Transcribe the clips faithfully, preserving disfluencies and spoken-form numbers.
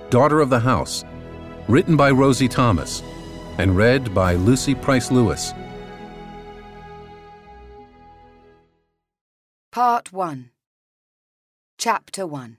Daughter of the House, written by Rosie Thomas, and read by Lucy Price Lewis. Part one. Chapter one.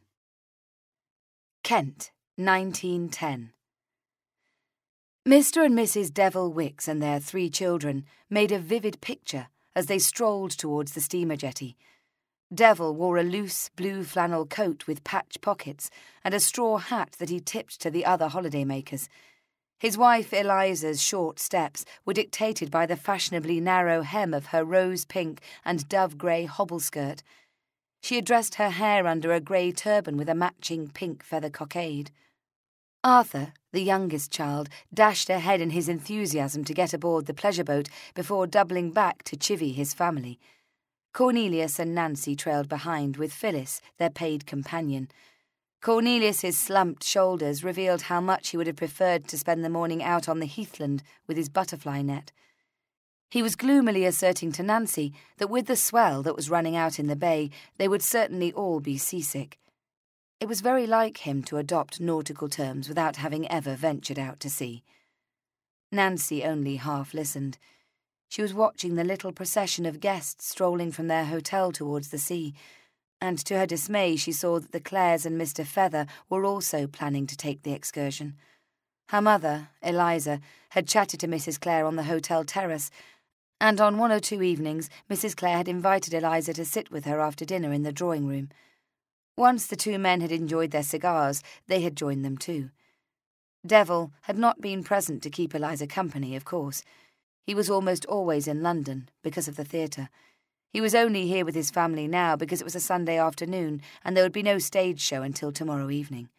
Kent, nineteen ten. Mister and Missus Devil Wicks and their three children made a vivid picture as they strolled towards the steamer jetty. Devil wore a loose blue flannel coat with patch pockets and a straw hat that he tipped to the other holidaymakers. His wife Eliza's short steps were dictated by the fashionably narrow hem of her rose-pink and dove-grey hobble skirt. She had dressed her hair under a grey turban with a matching pink feather cockade. Arthur, the youngest child, dashed ahead in his enthusiasm to get aboard the pleasure boat before doubling back to chivvy his family. Cornelius and Nancy trailed behind with Phyllis, their paid companion. Cornelius's slumped shoulders revealed how much he would have preferred to spend the morning out on the heathland with his butterfly net. He was gloomily asserting to Nancy that with the swell that was running out in the bay, they would certainly all be seasick. It was very like him to adopt nautical terms without having ever ventured out to sea. Nancy only half listened. She was watching the little procession of guests strolling from their hotel towards the sea, and to her dismay she saw that the Clares and Mister Feather were also planning to take the excursion. Her mother, Eliza, had chatted to Missus Clare on the hotel terrace, and on one or two evenings Missus Clare had invited Eliza to sit with her after dinner in the drawing-room. Once the two men had enjoyed their cigars, they had joined them too. Devil had not been present to keep Eliza company, of course. He was almost always in London, because of the theatre. He was only here with his family now because it was a Sunday afternoon and there would be no stage show until tomorrow evening.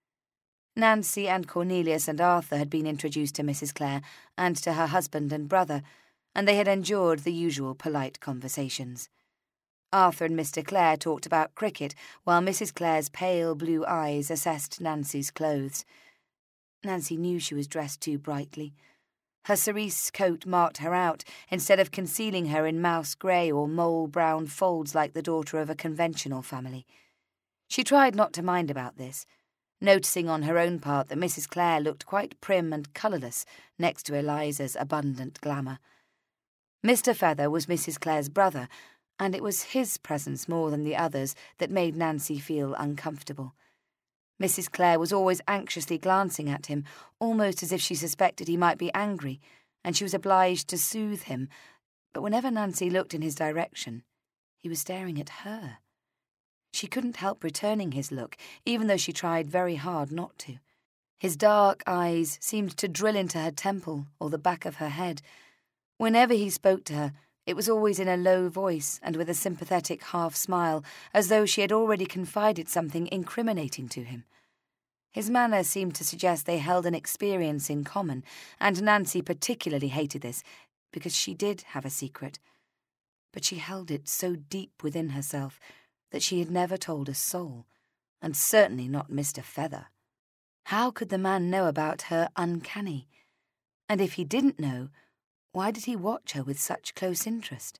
Nancy and Cornelius and Arthur had been introduced to Missus Clare and to her husband and brother, and they had endured the usual polite conversations. Arthur and Mister Clare talked about cricket, while Missus Clare's pale blue eyes assessed Nancy's clothes. Nancy knew she was dressed too brightly. Her cerise coat marked her out, instead of concealing her in mouse-grey or mole-brown folds like the daughter of a conventional family. She tried not to mind about this, noticing on her own part that Missus Clare looked quite prim and colourless next to Eliza's abundant glamour. Mister Feather was Missus Clare's brother, and it was his presence more than the others that made Nancy feel uncomfortable. Missus Clare was always anxiously glancing at him, almost as if she suspected he might be angry, and she was obliged to soothe him, but whenever Nancy looked in his direction, he was staring at her. She couldn't help returning his look, even though she tried very hard not to. His dark eyes seemed to drill into her temple or the back of her head. Whenever he spoke to her, it was always in a low voice and with a sympathetic half-smile, as though she had already confided something incriminating to him. His manner seemed to suggest they held an experience in common, and Nancy particularly hated this, because she did have a secret. But she held it so deep within herself that she had never told a soul, and certainly not Mister Feather. How could the man know about her uncanny? And if he didn't know, why did he watch her with such close interest?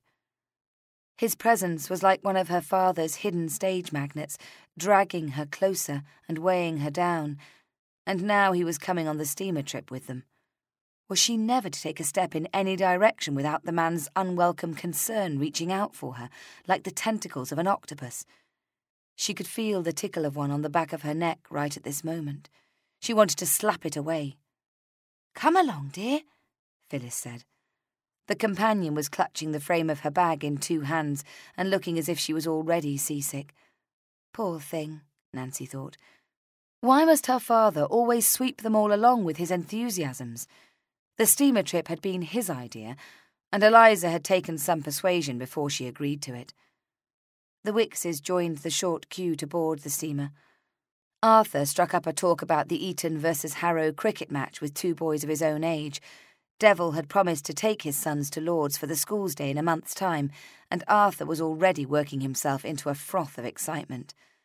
His presence was like one of her father's hidden stage magnets, dragging her closer and weighing her down, and now he was coming on the steamer trip with them. Was she never to take a step in any direction without the man's unwelcome concern reaching out for her, like the tentacles of an octopus? She could feel the tickle of one on the back of her neck right at this moment. She wanted to slap it away. "Come along, dear," Phyllis said. The companion was clutching the frame of her bag in two hands and looking as if she was already seasick. Poor thing, Nancy thought. Why must her father always sweep them all along with his enthusiasms? The steamer trip had been his idea, and Eliza had taken some persuasion before she agreed to it. The Wickses joined the short queue to board the steamer. Arthur struck up a talk about the Eton versus Harrow cricket match with two boys of his own age. Devil had promised to take his sons to Lord's for the school's day in a month's time, and Arthur was already working himself into a froth of excitement.